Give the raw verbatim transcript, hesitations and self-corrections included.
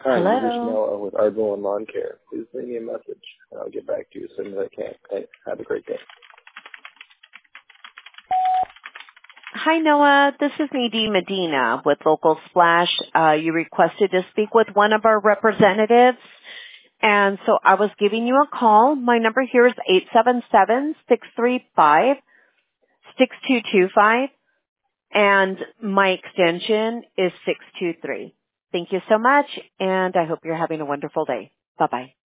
Hi, you reached Hello. Noah with Ardmore Lawn Care. Please leave me a message, and I'll get back to you as soon as I can. Thanks. Have a great day. Hi, Noah. This is Nadine Medina with Local Splash. Uh, you requested to speak with one of our representatives, and so I was giving you a call. My number here is eight seven seven, six three five, six two two five, and my extension is six two three. Thank you so much, and I hope you're having a wonderful day. Bye-bye.